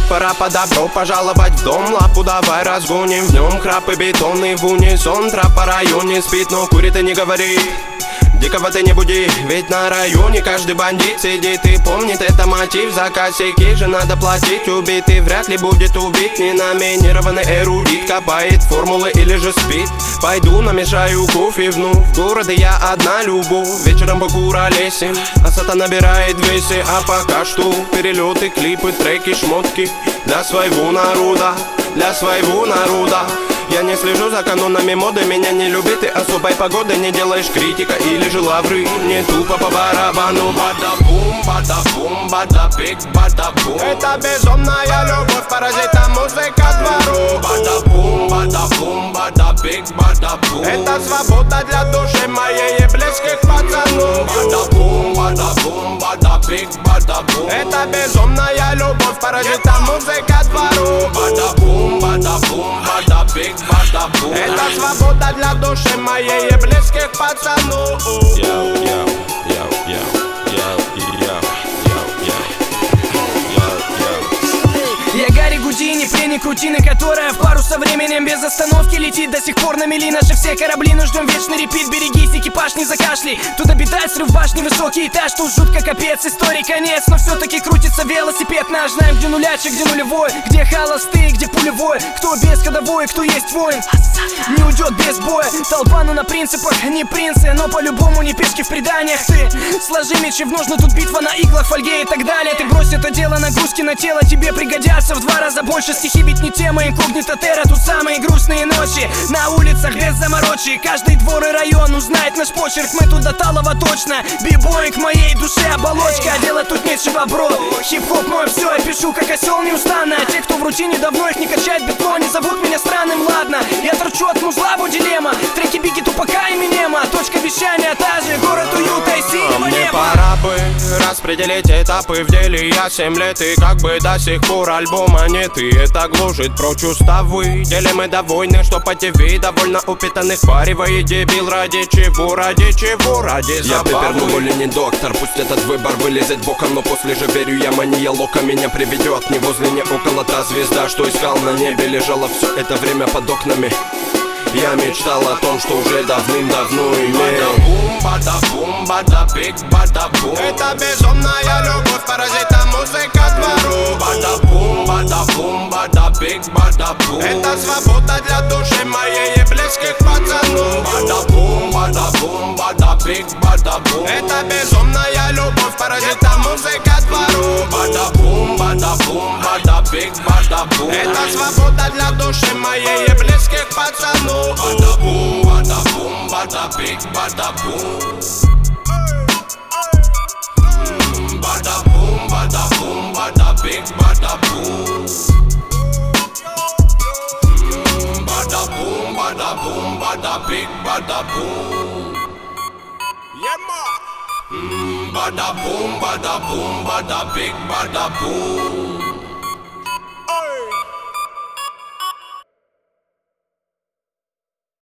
пора по добро пожаловать в дом. Лапу давай разгоним, в нем храп и бетонный в унисон. Трап по районе спит, но курит и не говори. Дикого ты не буди, ведь на районе каждый бандит сидит и помнит, это мотив. За косяки же надо платить, убитый вряд ли будет убит. Не номинированный эрудит, копает формулы или же спит. Пойду намешаю кофе вновь, в городе я одна любовь. Вечером покуролесим, а сата набирает весе. А пока что перелеты, клипы, треки, шмотки для своего народа, для своего народа. Я не слежу за канонами моды, меня не любит и особой погоды. Не делаешь критика или же лавры, не тупо по барабану. Бада-бум, бада-бум, бада-пик, бада-бум. Это безумная любовь, паразита музыка двору. Бада-бум, бада-бум, бада-пик, бада-бум. Это свобода для души моей и близких пацанов. Бада-бум, бада-бум, бада-пик, бада-бум. Это безумная любовь, паразита музыка двору. Бада-бум, бада-бум, бада-пик, бада-бум. Это свобода для души моей и близких пацанов. Я Гарри Гудини, пленник рутины, которая в пару со временем без остановки летит. До сих пор на мели наши все корабли, но ждем вечный репит. Берегись, экипаж, не закашляй. Тут обитает срыв башни, высокий этаж. Тут жутко капец, истории конец. Но все-таки крутится велосипед наш. Знаем, где нулячек, где нулевой, где холостые, где пулевой. Кто без ходовой, кто есть воин, не уйдет без боя. Толпа, ну на принципах, не принцы, но по-любому не пешки в преданиях. Ты сложи мечи в ножны, тут битва на иглах, фольге и так далее. Ты брось это дело, нагрузки на тело тебе пригодятся в 2 раза больше. Стихи ведь не тема, инкогнито терра. Тут самые грустные ночи на улицах без заморочи. Каждый двор и район узнает наш почерк. Мы тут до талого точно. Бибой к моей душе оболочка. А делать тут нечего, бро. Хип-хоп мой все, я пишу как осел неустанно. А те, кто в рутине давно их не качает битло, не зовут меня странным, ладно. Я торчу от музла, дилемма. Треки Бигги, Тупака и Минема. Точка вещания та же, город уюта и синего мне неба. пора бы распределить этапы в деле. Я 7 лет и как бы до сих пор альбома нет. И это гложет прочь уставы. Делим мы до войны, что по ТВ довольно упитанных впаривает дебил. Ради чего, ради чего, ради забавы. Я пепер, но более не доктор. Пусть этот выбор вылезет боком, но после же верю я мания лока меня приведет. Не возле, не около та звезда, что искал на небе. Лежала все это время под окнами. Я мечтал о том, что уже давным-давно имел. Бада-бум, бада-бум, бада-пик, бада-бум. Это безумная любовь, паразита музыка двору. Бада-бум, бада-бум, бада-пик, бада-бум. Это свобода для души моей и близких пацанов. Бада-бум, бада-бум, бада-пик, бада-бум. Это безумная любовь, паразита музыка двору. Бада-бум, бада-бум, бада-пик, бада-бум. Это свобода для души моей и близких пацанов. Bada-boom, bada-boom, bada-big, bada-boom. Bada-boom, bada-boom, bada-big, bada-boom. Bada-boom, bada-boom, bada-big, bada-boom. Yeah, ma. Bada-boom, bada-boom, bada-big, bada-boom.